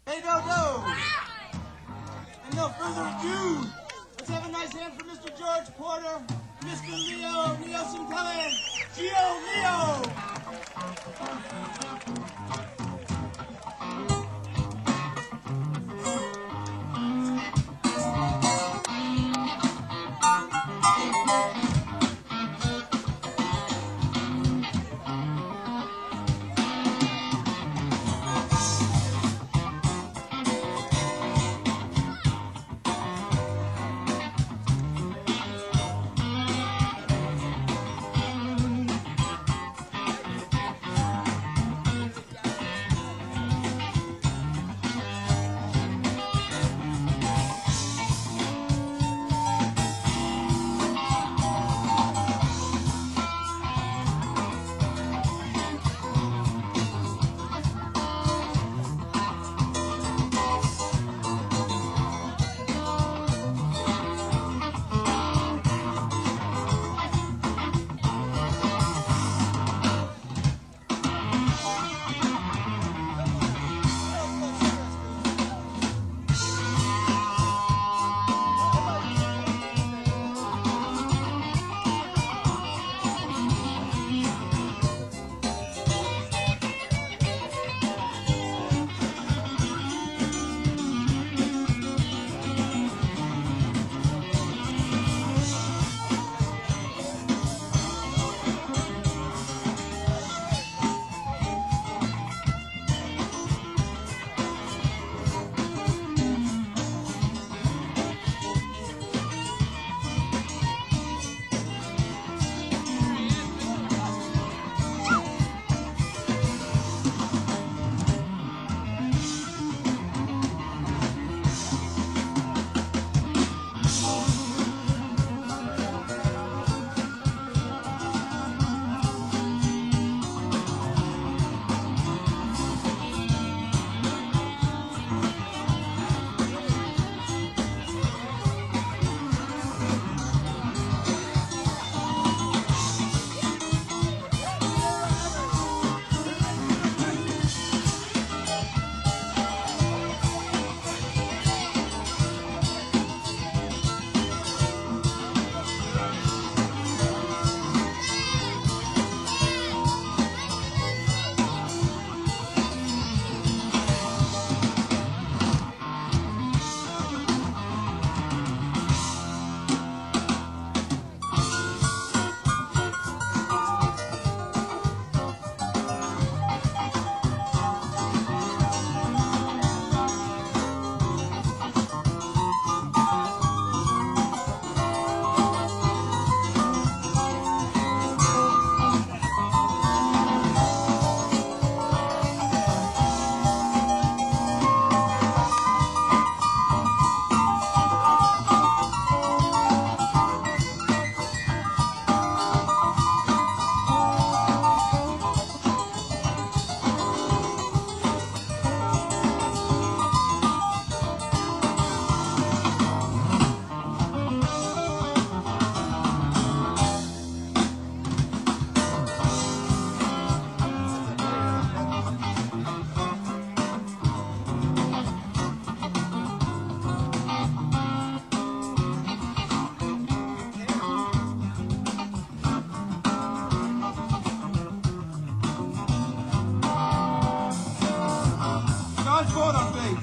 Hey, no. And no further ado, let's have a nice hand for Mr. George Porter, Mr. Leo Santella, Gio Leo. George Porter, please.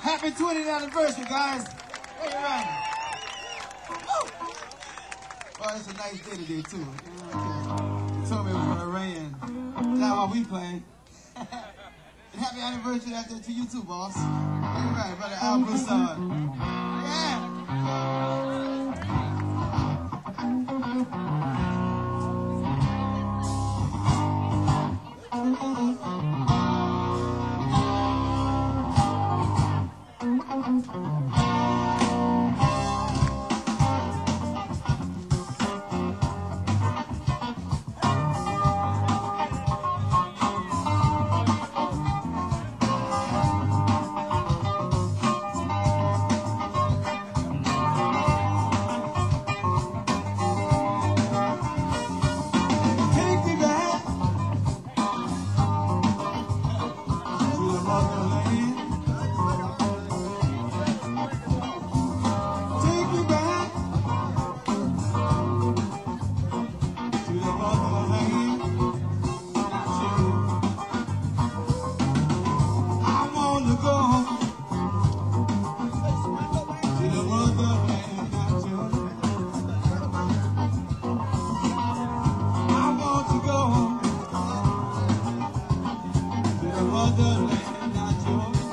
Happy 20th anniversary, guys. Hey, right. Oh, it's a nice day today, too. You told me it was going to rain. That's why we playing. Happy anniversary out there to you, too, boss. Hey, right, brother Al Broussard. Yeah. Motherland, not yours.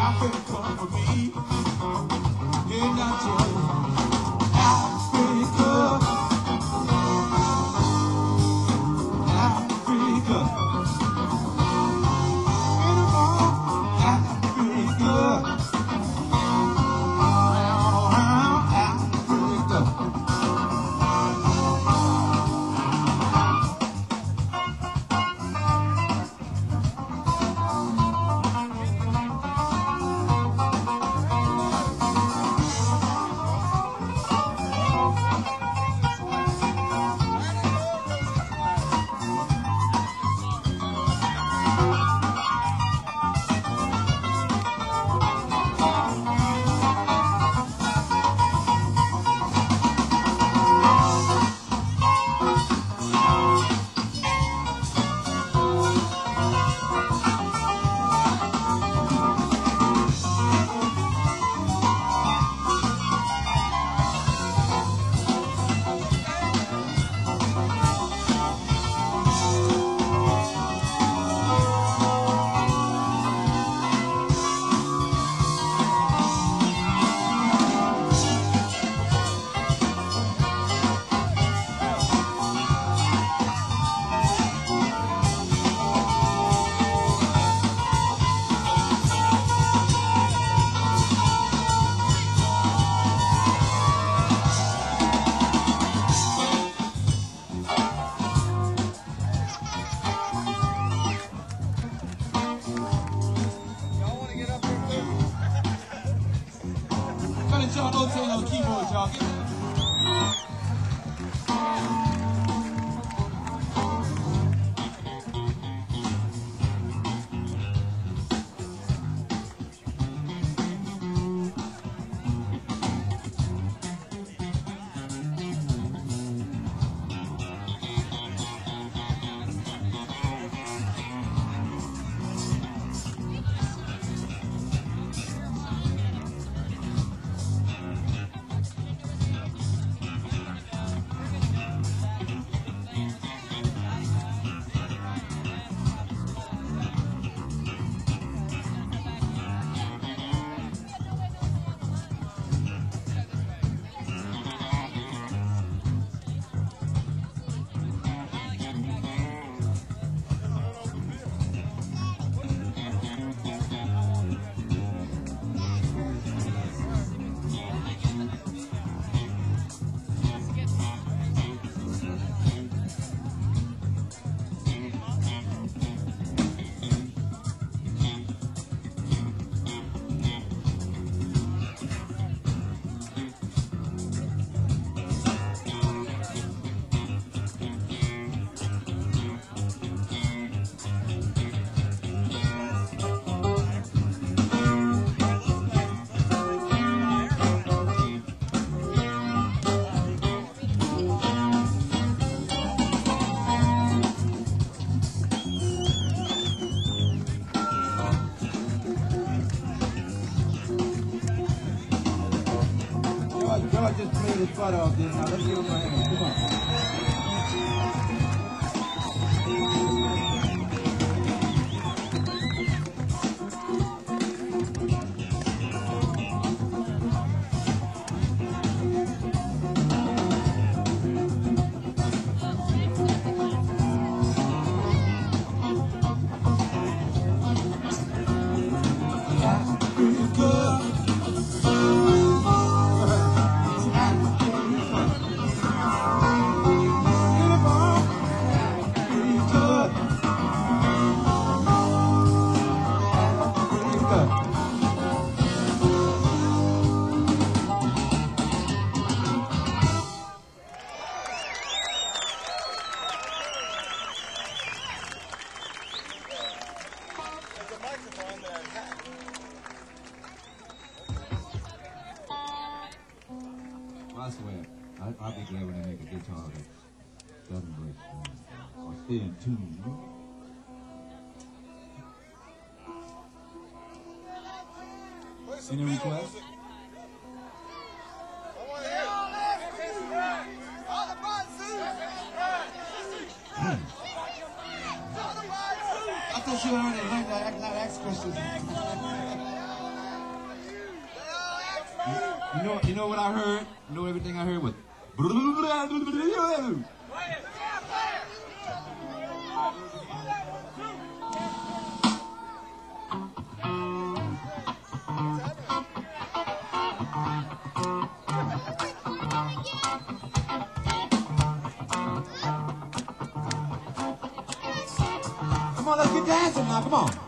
Africa for me. Head down to Africa, Africa. Beautiful Africa, round Africa. Y'all don't take no keyboard, y'all. Get y'all just played his butt off this. Now let's give him a hand. Come on. I swear, I'll be glad when they make a guitar that doesn't break or stay in tune. You know? Any requests? I thought you already learned that ask questions. You know what I heard? You know everything I heard was. Come on, let's get dancing now. Come on.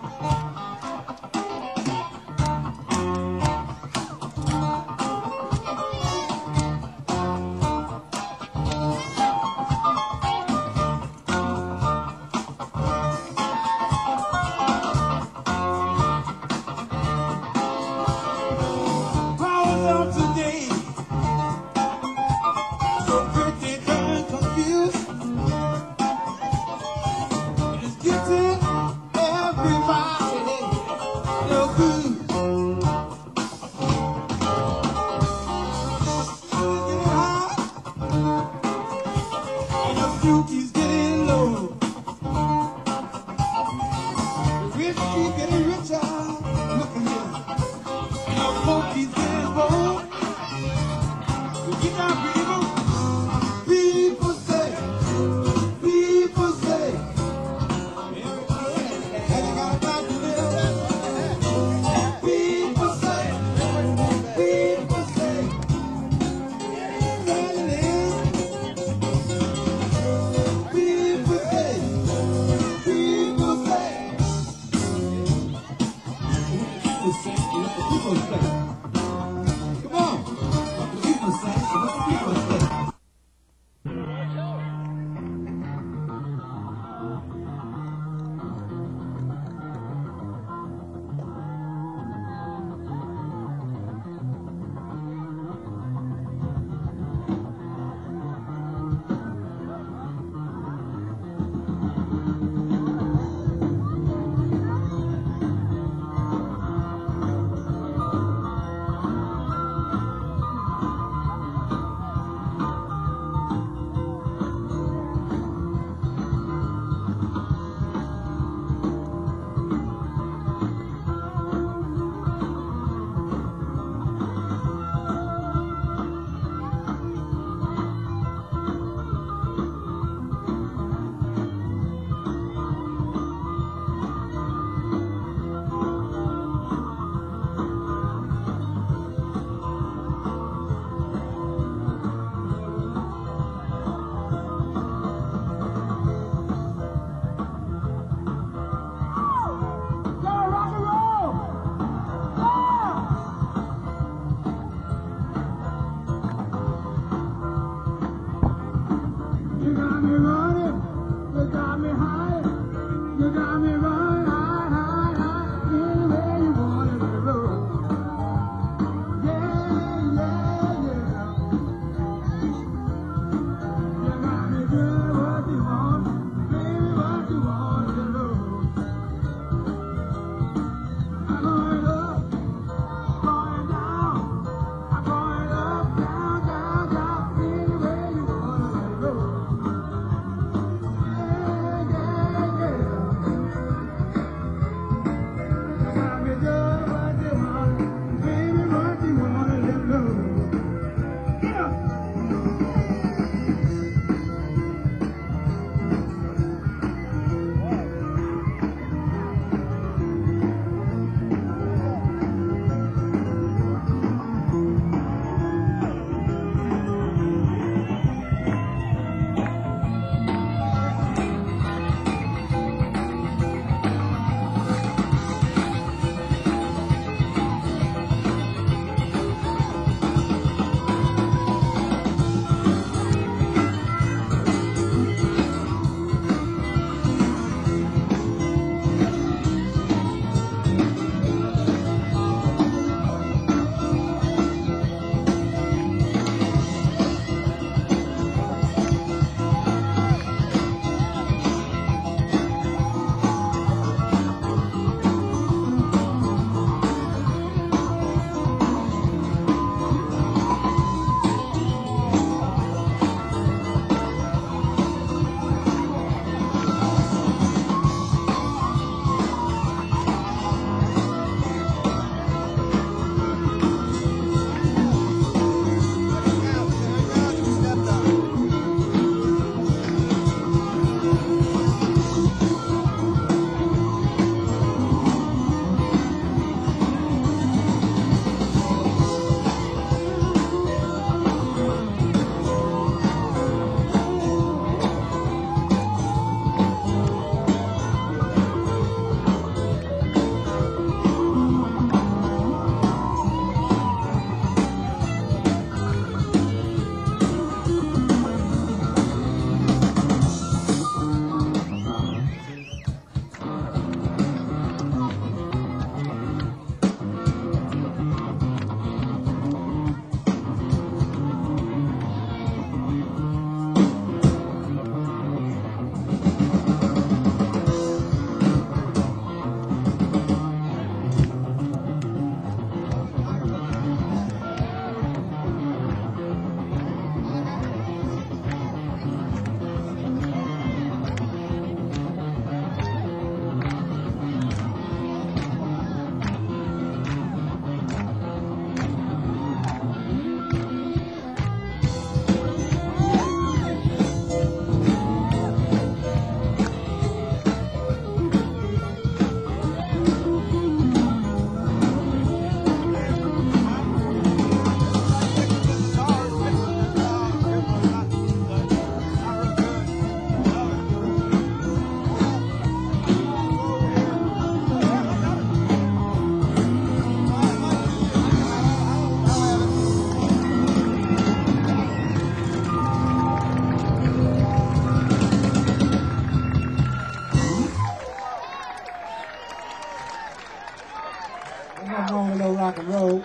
Ain't nothing wrong with a little rock and roll.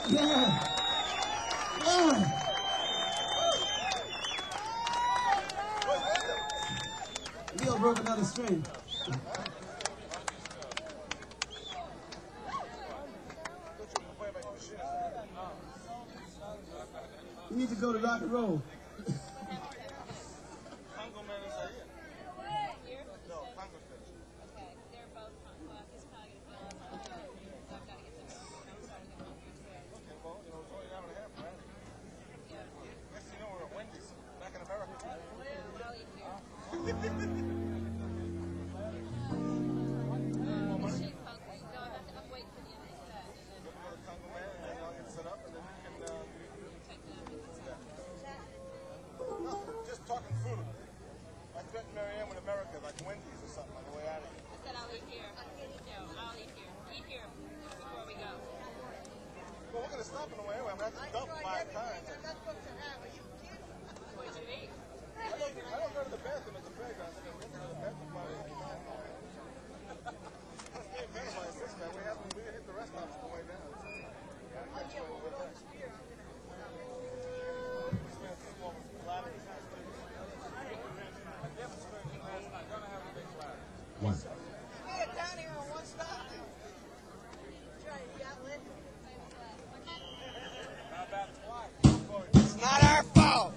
Yeah. Yeah. Leo broke another string. You need to go to rock and roll. Just talking food. I threatened Marianne with America, like Wendy's or something on the way out of here. I said I'll eat here. No, I'll eat here. Eat here before we go. Well, we're going to stop on the way anyway. I'm going to have to dump 5 times. What'd you eat? I don't go to the bathroom at the fairgrounds. I mean, we're going to the bathroom by my sister. We hit the rest stops on the way down. One. Get down here on one stop. It's not our fault.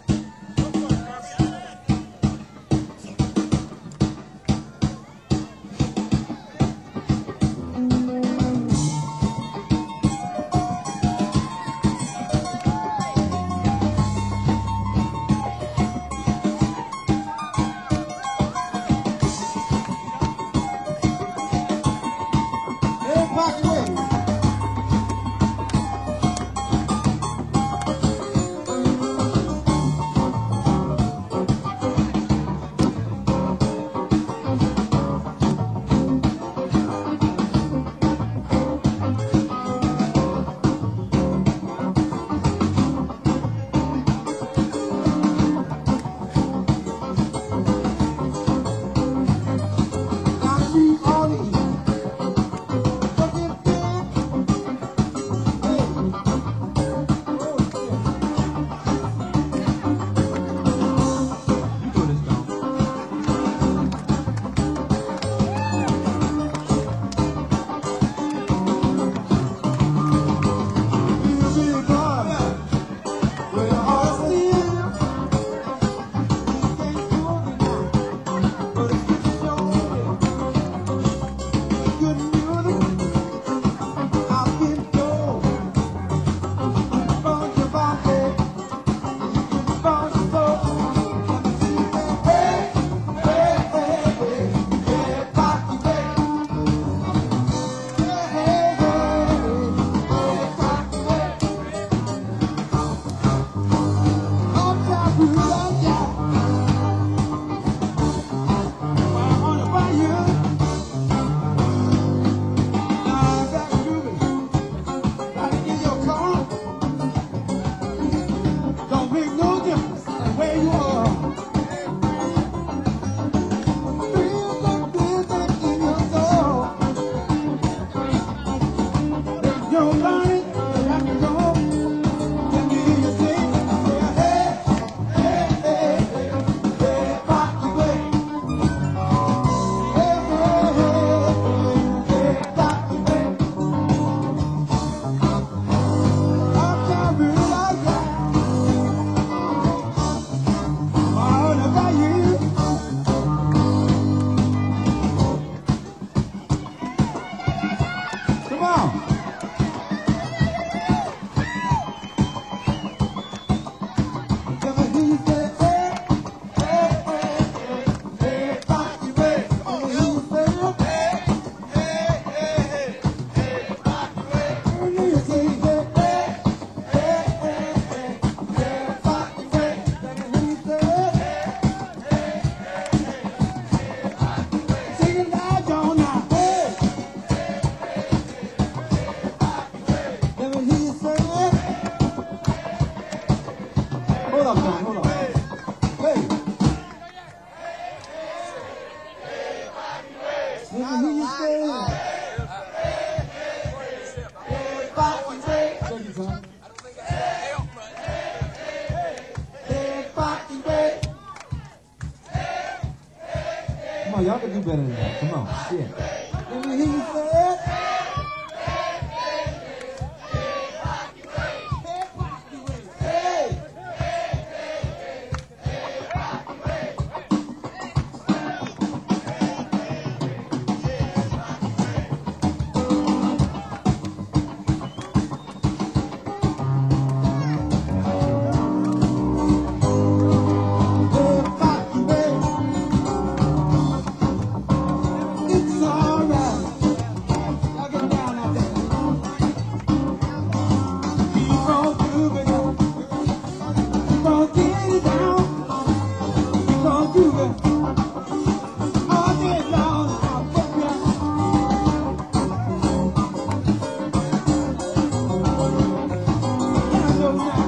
do better than that. Come on, shit. Let me hear you say it. Hey! It's alright. Y'all get down out there. Keep on moving on. Keep on getting down. Keep on moving. All day long. I'll fuck you. I know now.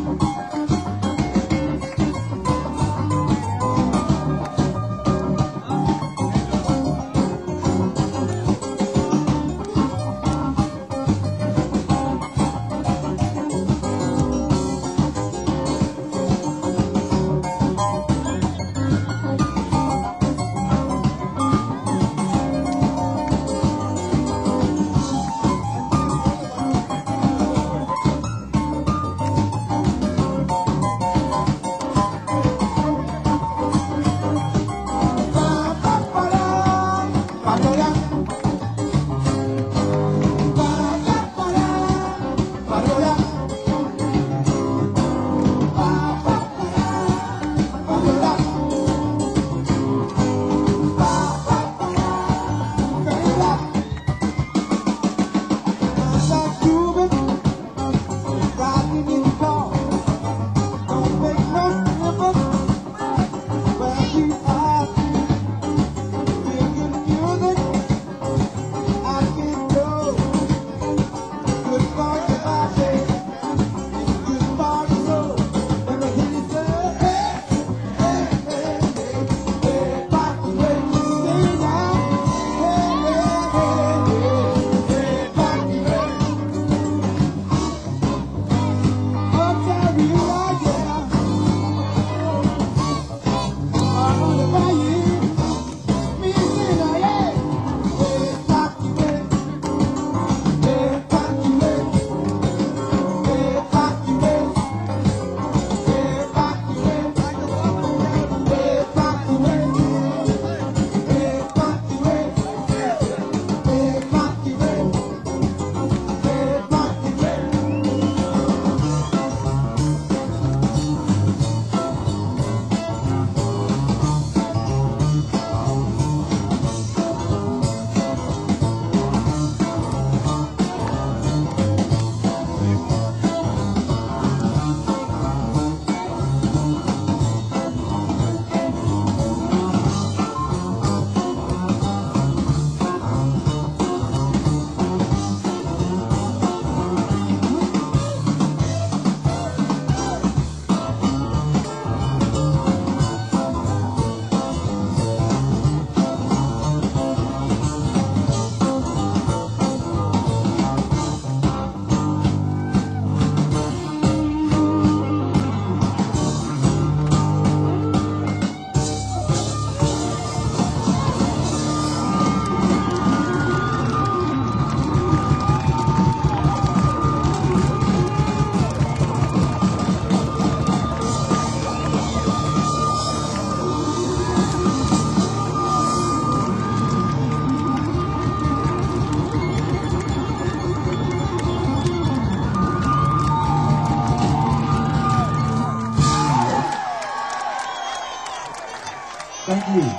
Thank you.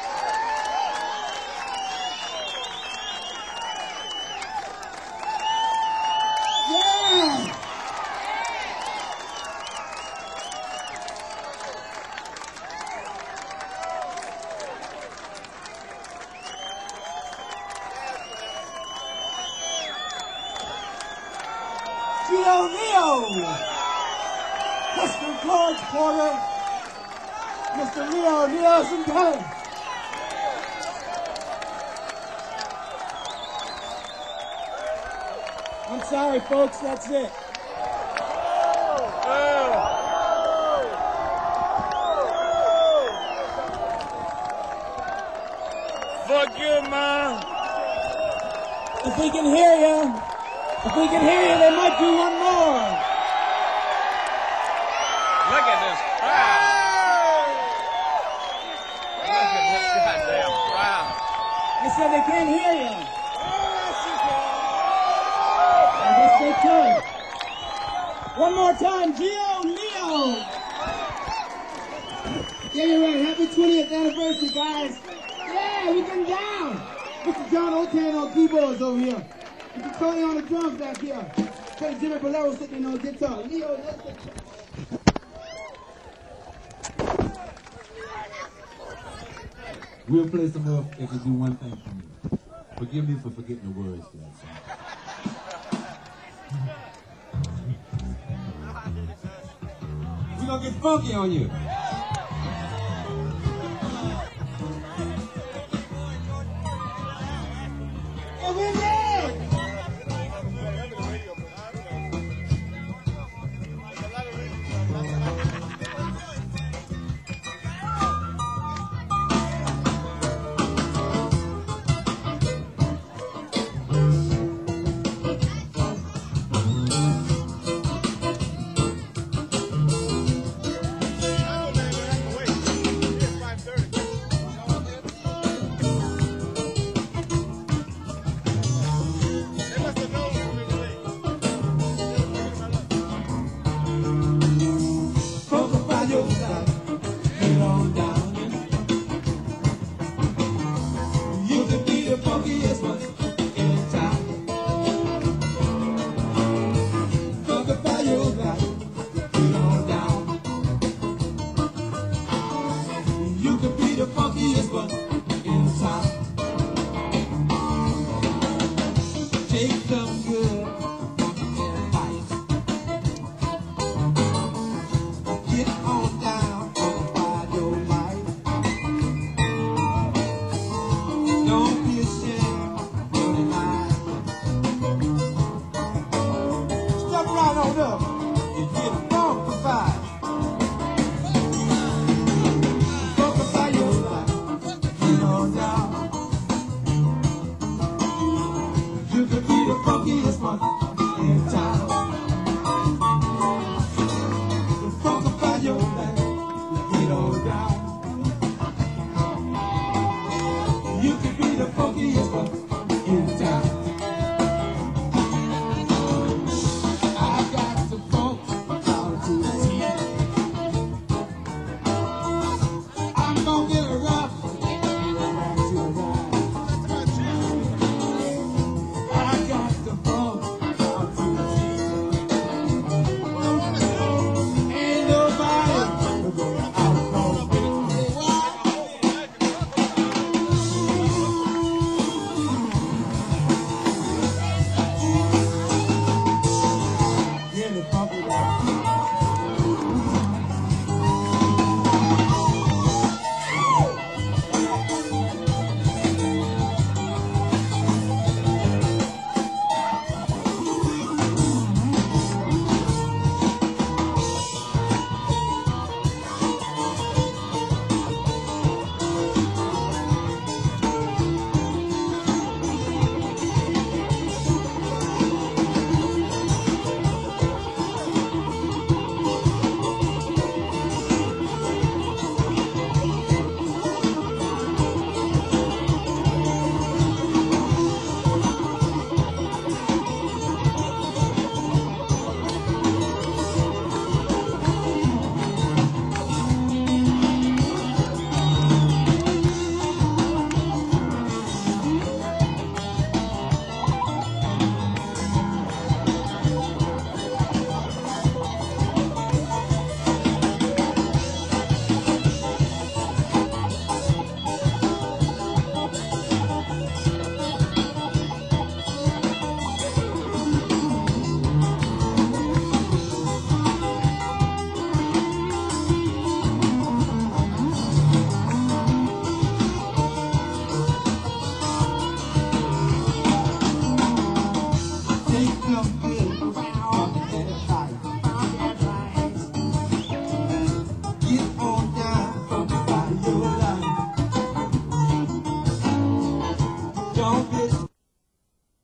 Yeah! Gio Leo! Western Cards Porter! Mr. Leo Nielsen Penn. I'm sorry, folks, that's it. Fuck you, man. If we can hear you, they might do one more. Look at this crowd. Look at this goddamn crowd. They said they can't hear you. I guess they could. One more time, Gio Leo. Yeah, you're right. Happy 20th anniversary, guys. Yeah, we getting down. Mr. John O'Tan on keyboards over here. Mr. Tony on the drums back here. Mr. Jimmy Bolero sitting on guitar. Leo, listen. We'll play some more if you do one thing for me. Forgive me for forgetting the words to that song. We're gonna get funky on you. And we're there. Talk about your life, get on down. You can be the funkiest one in town. Talk about your life, get on down. You can be the funkiest one in town. Take some good advice. Get on down, talk about your life. Don't be ashamed of your life. Step right on up and get